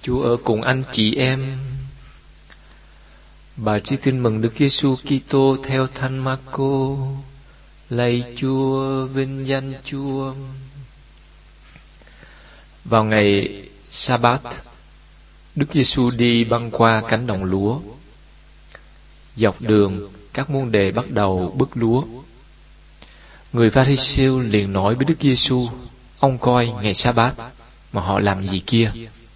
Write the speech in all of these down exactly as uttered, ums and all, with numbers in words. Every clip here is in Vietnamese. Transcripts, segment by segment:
Chúa ở cùng anh chị em. Bài tri tin mừng Đức Giêsu Kitô theo Thánh Marco. Lạy Chúa, vinh danh Chúa. Vào ngày Sa-bát, Đức Giêsu đi băng qua cánh đồng lúa. Dọc đường, các môn đệ bắt đầu bứt lúa. Người Pha-ri-siêu liền nói với Đức Giêsu: ông coi ngày Sa-bát mà họ làm gì kia?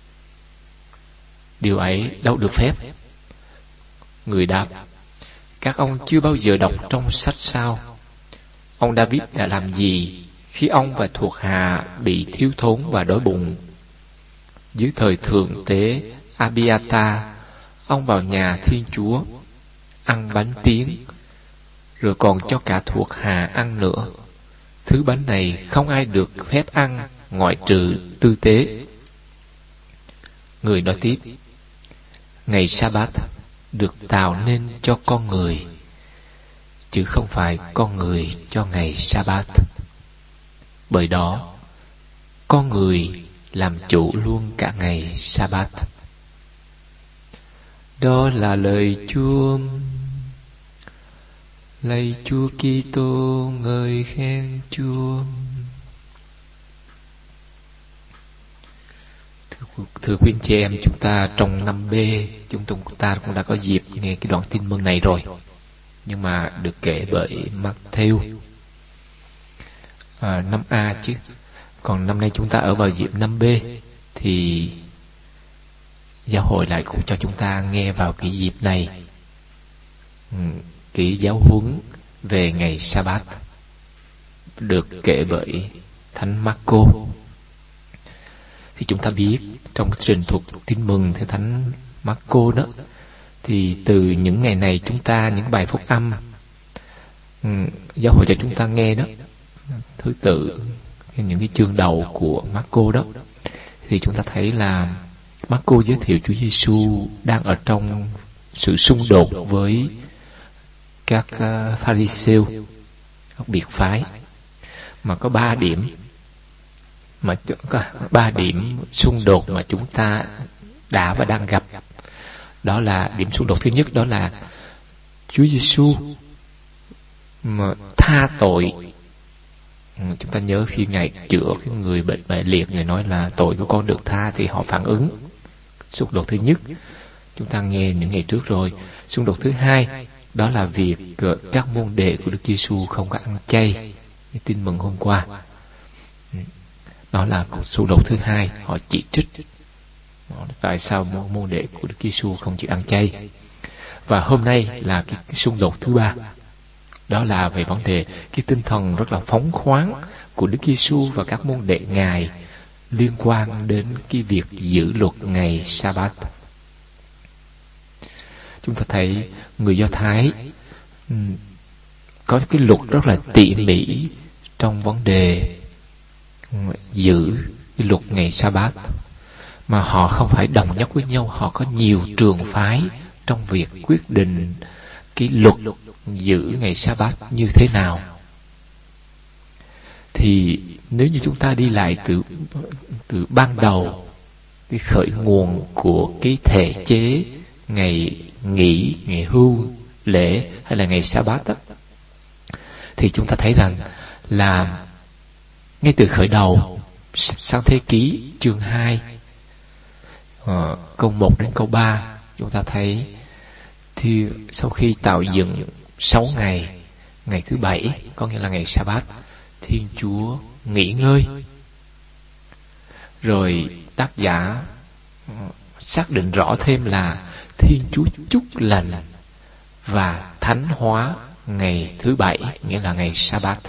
Điều ấy đâu được phép. Người đáp: các ông chưa bao giờ đọc trong sách sao? Ông David đã làm gì khi ông và thuộc hạ bị thiếu thốn và đói bụng? Dưới thời thượng tế Abiata, ông vào nhà Thiên Chúa, ăn bánh tiếng, rồi còn cho cả thuộc hạ ăn nữa. Thứ bánh này không ai được phép ăn ngoại trừ tư tế. Người nói tiếp: ngày Sa-bát được tạo nên cho con người, chứ không phải con người cho ngày Sa-bát. Bởi đó, con người làm chủ luôn cả ngày Sa-bát. Đó là lời Chúa. Lạy Chúa Kitô, ngợi khen Chúa. Thưa, thưa quý anh chị em, chúng ta trong năm B, chúng ta cũng đã có dịp nghe cái đoạn tin mừng này rồi, nhưng mà được kể bởi Matthew. À, năm A chứ. Còn năm nay chúng ta ở vào dịp năm B, thì giáo hội lại cũng cho chúng ta nghe vào cái dịp này ừ, cái giáo huấn về ngày Sa-bát được kể bởi Thánh Marco. Thì chúng ta biết trong cái trình thuật tin mừng theo Thánh Marco đó, thì từ những ngày này chúng ta, những bài phúc âm ừ, giáo hội cho chúng ta nghe đó, thứ tự những cái chương đầu của Marco đó, thì chúng ta thấy là Marco giới thiệu Chúa Giêsu đang ở trong sự xung đột với các uh, Pha-ri-siêu, các biệt phái, mà có ba điểm mà có ba điểm xung đột mà chúng ta đã và đang gặp. Đó là điểm xung đột thứ nhất, đó là Chúa Giêsu mà tha tội. Chúng ta nhớ khi Ngài chữa cái người bệnh bại liệt, Ngài nói là tội của con được tha, thì họ phản ứng. Xung đột thứ nhất chúng ta nghe những ngày trước rồi. Xung đột thứ hai, đó là việc các môn đệ của Đức Giêsu không có ăn chay, cái tin mừng hôm qua. Đó là xung đột thứ hai, họ chỉ trích tại sao môn đệ của Đức Giêsu không chịu ăn chay. Và hôm nay là cái, cái xung đột thứ ba, đó là về vấn đề cái tinh thần rất là phóng khoáng của Đức Giêsu và các môn đệ Ngài liên quan đến cái việc giữ luật ngày Sa-bát. Chúng ta thấy người Do Thái um, có cái luật rất là tỉ mỉ trong vấn đề um, giữ cái luật ngày Sa-bát, mà họ không phải đồng nhất với nhau. Họ có nhiều trường phái trong việc quyết định cái luật giữ ngày Sa-bát như thế nào. Thì nếu như chúng ta đi lại từ từ ban đầu, cái khởi nguồn của cái thể chế ngày nghỉ, ngày hưu lễ hay là ngày Sa-bát đó, thì chúng ta thấy rằng là ngay từ khởi đầu, sang thế ký chương hai, uh, câu một đến câu ba, chúng ta thấy thì sau khi tạo dựng sáu ngày, ngày thứ bảy có nghĩa là ngày Sa-bát, Thiên Chúa nghỉ ngơi. Rồi tác giả xác định rõ thêm là Thiên Chúa chúc lành và thánh hóa ngày thứ bảy, nghĩa là ngày Sa-bát.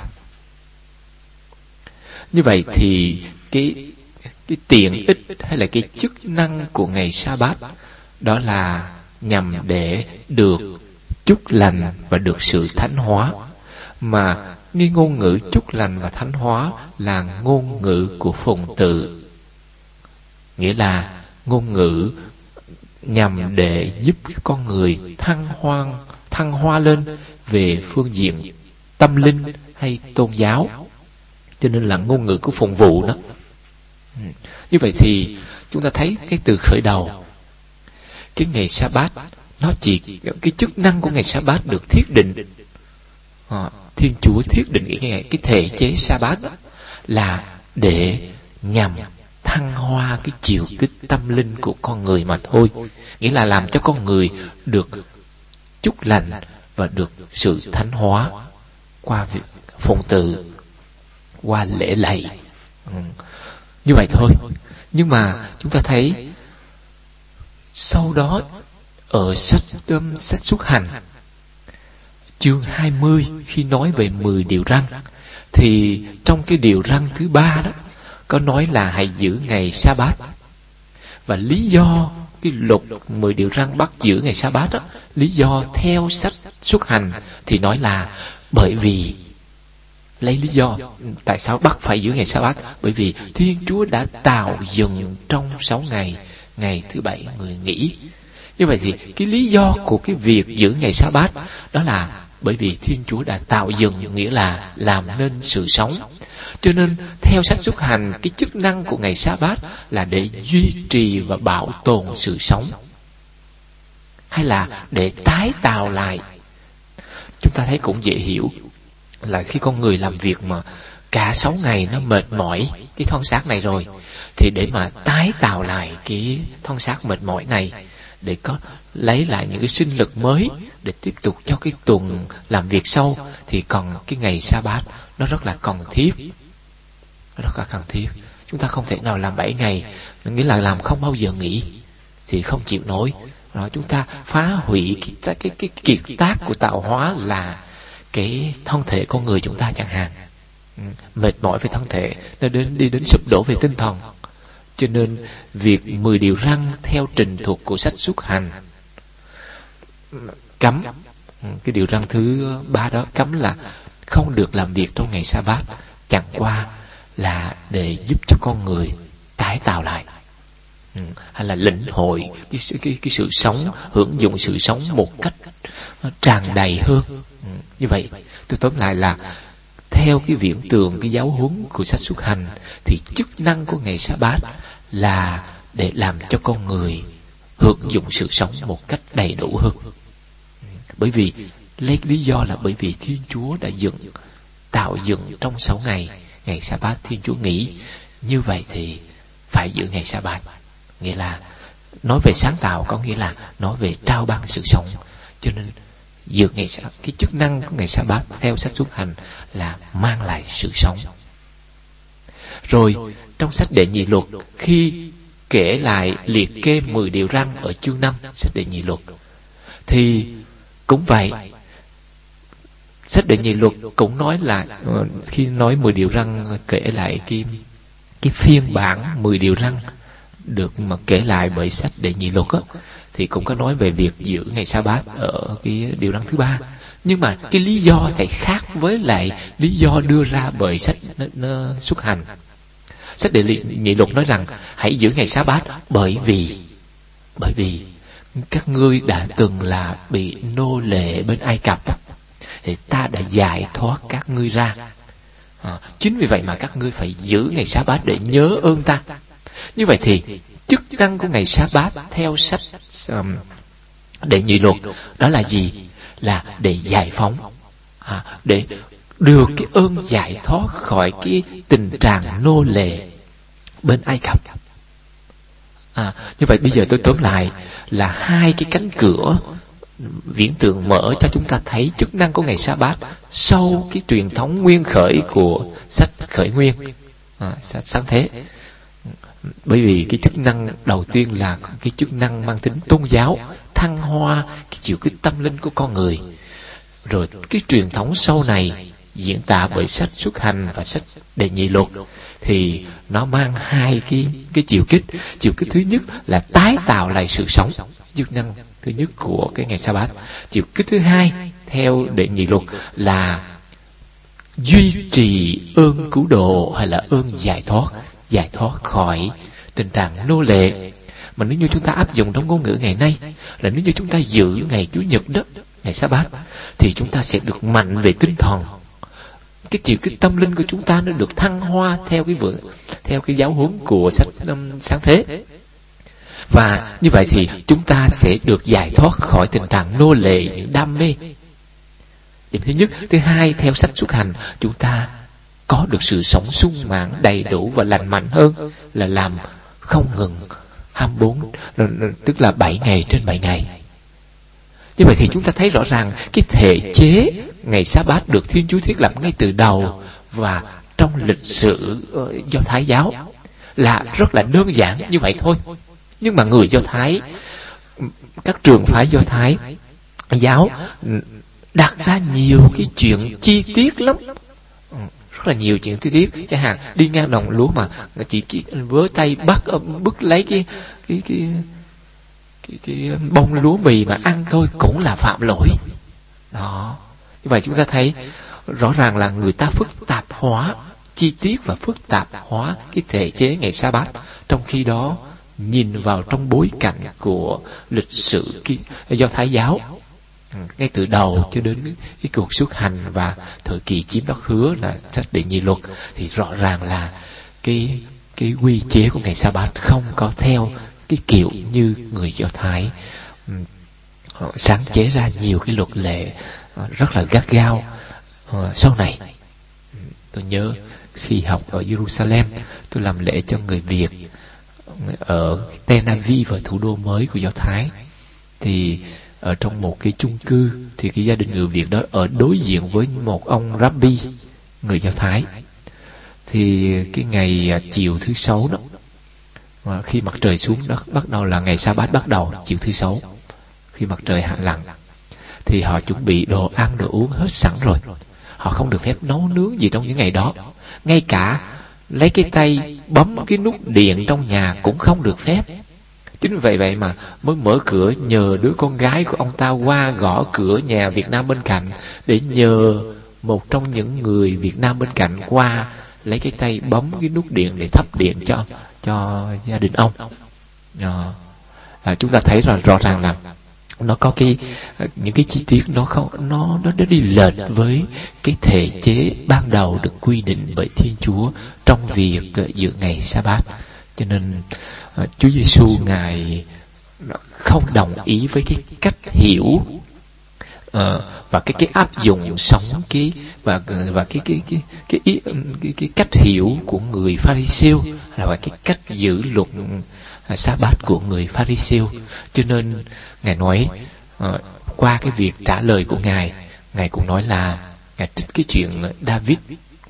Như vậy thì cái cái tiện ích hay là cái chức năng của ngày Sa-bát, đó là nhằm để được chúc lành và được sự thánh hóa. Mà nghi ngôn ngữ chúc lành và thánh hóa là ngôn ngữ của phụng tự, nghĩa là ngôn ngữ nhằm để giúp con người thăng hoa, thăng hoa lên về phương diện tâm linh hay tôn giáo, cho nên là ngôn ngữ của phụng vụ đó. Như vậy thì chúng ta thấy cái từ khởi đầu, cái ngày Sa-bát nó chỉ cái chức năng của ngày Sa-bát được thiết định. À, Thiên Chúa thiết định cái ngày cái thể chế Sa-bát là để nhằm thăng hoa cái chiều kích tâm linh của con người mà thôi. Nghĩa là làm cho con người được chúc lành và được sự thánh hóa qua việc phụng tự, qua lễ lạy. Ừ. Như vậy thôi. Nhưng mà chúng ta thấy sau đó ở sách um, sách Xuất Hành chương hai mươi, khi nói về mười điều răn, thì trong cái điều răn thứ ba đó có nói là hãy giữ ngày Sa-bát. Và lý do cái luật mười điều răn bắt giữ ngày Sa-bát đó, lý do theo sách Xuất Hành thì nói là bởi vì, lấy lý do tại sao bắt phải giữ ngày Sa-bát, bởi vì Thiên Chúa đã tạo dựng trong sáu ngày, ngày thứ bảy người nghỉ. Như vậy thì cái lý do của cái việc giữ ngày Sa-bát đó là bởi vì Thiên Chúa đã tạo dựng, nghĩa là làm nên sự sống. Cho nên theo sách Xuất Hành, cái chức năng của ngày Sa-bát là để duy trì và bảo tồn sự sống, hay là để tái tạo lại. Chúng ta thấy cũng dễ hiểu là khi con người làm việc mà cả sáu ngày nó mệt mỏi cái thân xác này rồi, thì để mà tái tạo lại cái thân xác mệt mỏi này, để có lấy lại những cái sinh lực mới để tiếp tục cho cái tuần làm việc sau, thì còn cái ngày Sa-bát nó rất là cần thiết, rất là cần thiết. Chúng ta không thể nào làm bảy ngày, nghĩa là làm không bao giờ nghỉ, thì không chịu nổi. Rồi chúng ta phá hủy cái, cái, cái kiệt tác của tạo hóa là cái thân thể con người chúng ta chẳng hạn. Ừ, mệt mỏi về thân thể, nó đến đi đến sụp đổ về tinh thần. Cho nên việc mười điều răn theo trình thuộc của sách Xuất Hành cấm, cái điều răn thứ ba đó cấm là không được làm việc trong ngày Sa-bát, chẳng qua là để giúp cho con người tái tạo lại, ừ, hay là lĩnh hội cái, cái, cái sự sống, hưởng dụng sự sống một cách tràn đầy hơn. Ừ, như vậy tôi tóm lại là theo cái viễn tường, cái giáo huấn của sách Xuất Hành, thì chức năng của ngày Sa-bát là để làm cho con người hưởng dụng sự sống một cách đầy đủ hơn. Bởi vì lấy lý do là bởi vì Thiên Chúa đã dựng tạo dựng trong sáu ngày, ngày Sa-bát Thiên Chúa nghỉ. Như vậy thì phải giữ ngày Sa-bát, nghĩa là nói về sáng tạo, có nghĩa là nói về trao ban sự sống. Cho nên giữ ngày Sa-bát, cái chức năng của ngày Sa-bát theo sách Xuất Hành là mang lại sự sống. Rồi trong sách Đệ Nhị Luật, khi kể lại liệt kê mười điều răn ở chương năm sách Đệ Nhị Luật, thì cũng vậy, sách Đệ Nhị Luật cũng nói là khi nói mười điều răn, kể lại cái cái phiên bản mười điều răn được mà kể lại bởi sách Đệ Nhị Luật á, thì cũng có nói về việc giữ ngày Sa-bát ở cái điều răn thứ ba. Nhưng mà cái lý do thì khác với lại lý do đưa ra bởi sách nó, nó Xuất Hành. Sách Đệ Nhị Luật nói rằng hãy giữ ngày Sa-bát bởi vì bởi vì các ngươi đã từng là bị nô lệ bên Ai Cập, thì ta đã giải thoát các ngươi ra. À, chính vì vậy mà các ngươi phải giữ ngày Sa-bát để nhớ ơn ta. Như vậy thì chức năng của ngày Sa-bát theo sách um, Đệ Nhị Luật đó là gì? Là để giải phóng, à, để được cái ơn giải thoát khỏi cái tình trạng nô lệ bên Ai Cập. À, như vậy bây giờ tôi tóm lại là hai cái cánh cửa viễn tượng mở cho chúng ta thấy chức năng của ngày Sa-bát sau cái truyền thống nguyên khởi của sách Khởi Nguyên, à, sách Sáng Thế. Bởi vì cái chức năng đầu tiên là cái chức năng mang tính tôn giáo, thăng hoa cái chiều kích tâm linh của con người. Rồi cái truyền thống sau này diễn tả bởi sách Xuất Hành và sách Đệ Nhị Luật, thì nó mang hai cái cái chiều kích. Chiều kích thứ nhất là tái tạo lại sự sống, chức năng thứ nhất của cái ngày Sa-bát. Chiều kích thứ hai theo Đệ Nhị Luật là duy trì ơn cứu độ, hay là ơn giải thoát, giải thoát khỏi tình trạng nô lệ. Mà nếu như chúng ta áp dụng trong ngôn ngữ ngày nay là nếu như chúng ta giữ ngày Chủ nhật đó, ngày Sa-bát, thì chúng ta sẽ được mạnh về tinh thần. Cái chiều kích tâm linh của chúng ta nó được thăng hoa theo cái vượng, theo cái giáo huấn của sách um, Sáng Thế. Và như vậy thì chúng ta sẽ được giải thoát khỏi tình trạng nô lệ những đam mê. Điểm thứ nhất. Thứ hai, theo sách Xuất Hành, chúng ta có được sự sống sung mãn, đầy đủ và lành mạnh hơn là làm không ngừng hai mươi bốn, tức là bảy ngày trên bảy ngày. Như vậy thì chúng ta thấy rõ ràng cái thể chế ngày Sa-bát được Thiên Chúa thiết lập ngay từ đầu và trong lịch sử Do Thái giáo là rất là đơn giản như vậy thôi. Nhưng mà người Do Thái, các trường phái Do Thái giáo đặt ra nhiều cái chuyện chi tiết lắm, rất là nhiều chuyện chi tiết. Chẳng hạn đi ngang đồng lúa mà chỉ, chỉ với tay bắt bứt lấy cái cái cái cái, cái bông lúa mì mà ăn thôi cũng là phạm lỗi đó. Như vậy chúng ta thấy rõ ràng là người ta phức tạp hóa chi tiết và phức tạp hóa cái thể chế ngày Sa-bát. Trong khi đó nhìn vào trong bối cảnh của lịch sử Do Thái giáo, ngay từ đầu cho đến cái cuộc xuất hành và thời kỳ chiếm đất hứa là sách Đệ Nhị Luật, thì rõ ràng là cái cái quy chế của ngày Sa-bát không có theo cái kiểu như người Do Thái họ sáng chế ra nhiều cái luật lệ rất là gắt gao. Sau này tôi nhớ khi học ở Jerusalem, tôi làm lễ cho người Việt ở Tel Aviv, và thủ đô mới của Do Thái, thì ở trong một cái chung cư thì cái gia đình người Việt đó ở đối diện với một ông Rabbi người Do Thái. Thì cái ngày chiều thứ sáu đó, khi mặt trời xuống đó, bắt đầu là ngày Sa-bát bắt đầu chiều thứ sáu, khi mặt trời hạ lặn, thì họ chuẩn bị đồ ăn đồ uống hết sẵn rồi. Họ không được phép nấu nướng gì trong những ngày đó. Ngay cả lấy cái tay bấm cái nút điện trong nhà cũng không được phép. Chính vậy vậy mà mới mở cửa nhờ đứa con gái của ông ta qua gõ cửa nhà Việt Nam bên cạnh, để nhờ một trong những người Việt Nam bên cạnh qua lấy cái tay bấm cái nút điện để thắp điện cho cho gia đình ông. À, à, chúng ta thấy rõ, rõ ràng là nó có cái những cái chi tiết nó không nó nó đi lệch với cái thể chế ban đầu được quy định bởi Thiên Chúa trong việc giữ ngày Sa-bát. Cho nên uh, Chúa Giêsu ngài không đồng ý với cái cách hiểu uh, và cái cái áp dụng sống cái và và cái cái cái cái, ý, cái cái cách hiểu của người Pha-ri-siêu, là cái cách giữ luật uh, Sa-bát của người Pha-ri-siêu. Cho nên ngài nói uh, qua cái việc trả lời của ngài, ngài cũng nói là ngài trích cái chuyện David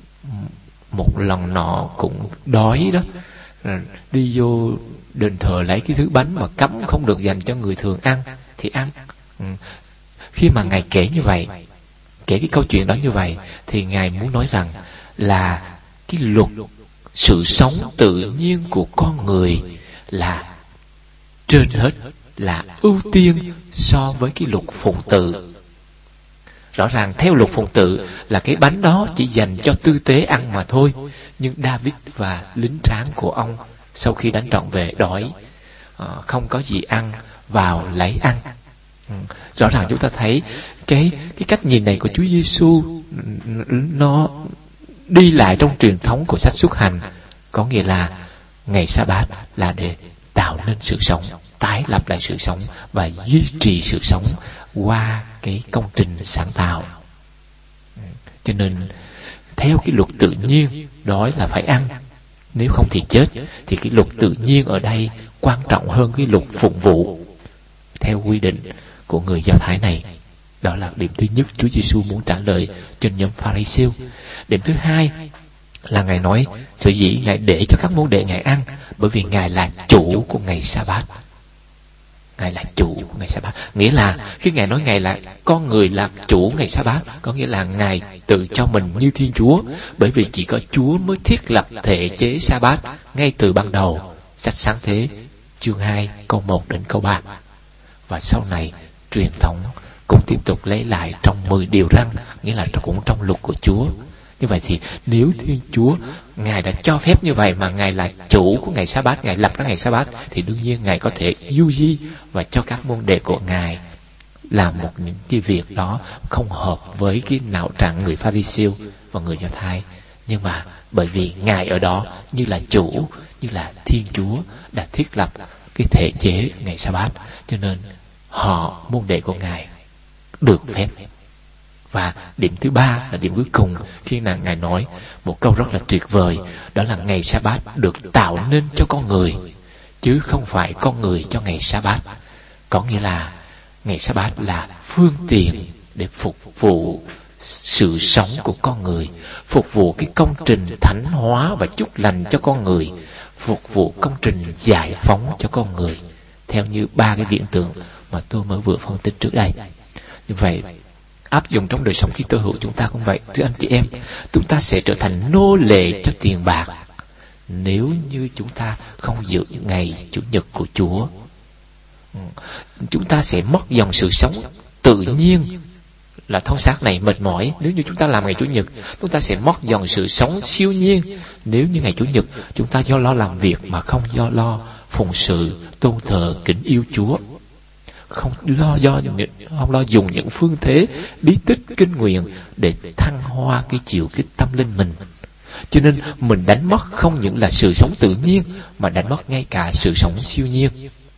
một lần nọ cũng đói đó, đi vô đền thờ lấy cái thứ bánh mà cấm không được dành cho người thường ăn thì ăn. Ừ. Khi mà ngài kể như vậy, kể cái câu chuyện đó như vậy, thì ngài muốn nói rằng là cái luật sự sống tự nhiên của con người là trên hết, là ưu tiên so với cái luật phụng tự. Rõ ràng theo luật phụng tự là cái bánh đó chỉ dành cho tư tế ăn mà thôi. Nhưng David và lính tráng của ông sau khi đánh trận về đói, không có gì ăn, vào lấy ăn. Rõ ràng chúng ta thấy cái cái cách nhìn này của Chúa Giêsu nó đi lại trong truyền thống của sách Xuất Hành, có nghĩa là ngày Sa-bát là để tạo nên sự sống, tái lập lại sự sống và duy trì sự sống qua cái công trình sáng tạo. Cho nên theo cái luật tự nhiên, đói là phải ăn, nếu không thì chết. Thì cái luật tự nhiên ở đây quan trọng hơn cái luật phụng vụ theo quy định của người Do Thái này. Đó là điểm thứ nhất Chúa Giêsu muốn trả lời cho nhóm Pha-ri-siêu. Điểm thứ hai là ngài nói sở dĩ ngài để cho các môn đệ ngài ăn, bởi vì ngài là chủ của ngày Sa-bát. Ngài là chủ của ngày Sa-bát, nghĩa là khi ngài nói ngài là con người làm chủ ngày Sa-bát, có nghĩa là ngài tự cho mình như Thiên Chúa, bởi vì chỉ có Chúa mới thiết lập thể chế Sa-bát ngay từ ban đầu. Sách Sáng Thế chương hai câu một đến câu ba. Và sau này truyền thống cũng tiếp tục lấy lại trong mười điều răn, nghĩa là cũng trong luật của Chúa. Như vậy thì nếu Thiên Chúa ngài đã cho phép như vậy, mà ngài là chủ của ngày Sa-bát, ngài lập ra ngày Sa-bát, thì đương nhiên ngài có thể du di và cho các môn đệ của ngài làm một những cái việc đó không hợp với cái não trạng người Pha-ri-siêu và người Do Thái. Nhưng mà bởi vì ngài ở đó như là chủ, như là Thiên Chúa đã thiết lập cái thể chế ngày Sa-bát, cho nên họ môn đệ của Ngài được phép. Và điểm thứ ba là điểm cuối cùng, khi nào Ngài nói một câu rất là tuyệt vời, đó là ngày Sa-bát được tạo nên cho con người, chứ không phải con người cho ngày Sa-bát. Có nghĩa là ngày Sa-bát là phương tiện để phục vụ sự sống của con người, phục vụ cái công trình thánh hóa và chúc lành cho con người, phục vụ công trình giải phóng cho con người, theo như ba cái viễn tượng mà tôi mới vừa phân tích trước đây. Như vậy áp dụng trong đời sống Kitô hữu chúng ta cũng vậy, thưa anh chị em. Chúng ta sẽ trở thành nô lệ cho tiền bạc nếu như chúng ta không giữ ngày Chủ nhật của Chúa. Chúng ta sẽ mất dần sự sống tự nhiên là thân xác này mệt mỏi. Nếu như chúng ta làm ngày Chủ nhật, chúng ta sẽ mất dần sự sống siêu nhiên. Nếu như ngày Chủ nhật chúng ta do lo làm việc mà không do lo phụng sự, tôn thờ, kính yêu Chúa, không lo do không lo dùng những phương thế bí tích kinh nguyện để thăng hoa cái chiều kích tâm linh mình, cho nên mình đánh mất không những là sự sống tự nhiên mà đánh mất ngay cả sự sống siêu nhiên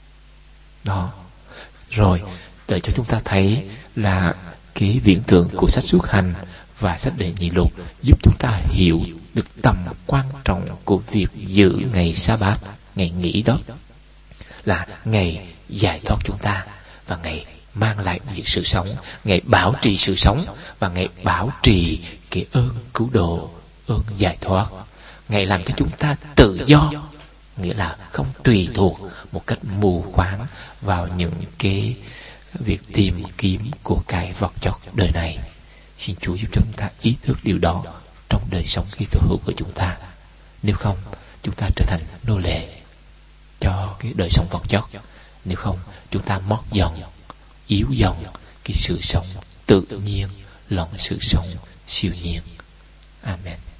đó. Rồi để cho chúng ta thấy là cái viễn tượng của sách Xuất Hành và sách Đệ Nhị Lục giúp chúng ta hiểu được tầm quan trọng của việc giữ ngày Sa-bát, ngày nghỉ đó, là ngày giải thoát chúng ta, và ngày mang lại những sự sống, ngày bảo trì sự sống, và ngày bảo trì cái ơn cứu độ, ơn giải thoát. Ngày làm cho chúng ta tự do, nghĩa là không tùy thuộc một cách mù quáng vào những cái việc tìm kiếm của cái vật chất đời này. Xin Chúa giúp chúng ta ý thức điều đó trong đời sống Kitô hữu của chúng ta. Nếu không, chúng ta trở thành nô lệ cho cái đời sống vật chất. Nếu không, chúng ta mất dần, yếu dần cái sự sống tự nhiên lẫn sự sống siêu nhiên. Amen.